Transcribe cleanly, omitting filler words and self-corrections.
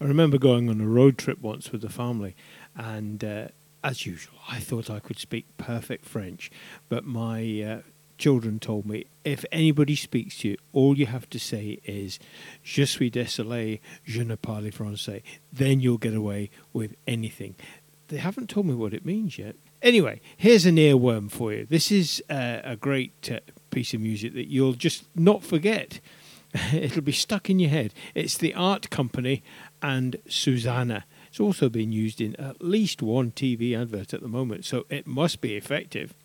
I remember going on a road trip once with the family, and as usual, I thought I could speak perfect French, but my children told me if anybody speaks to you, all you have to say is "Je suis désolé, je ne parle français." Then you'll get away with anything. They haven't told me what it means yet. Anyway, here's an earworm for you. This is a great piece of music that you'll just not forget. It'll be stuck in your head. It's the Art Company and Susanna. It's also been used in at least one TV advert at the moment, so it must be effective.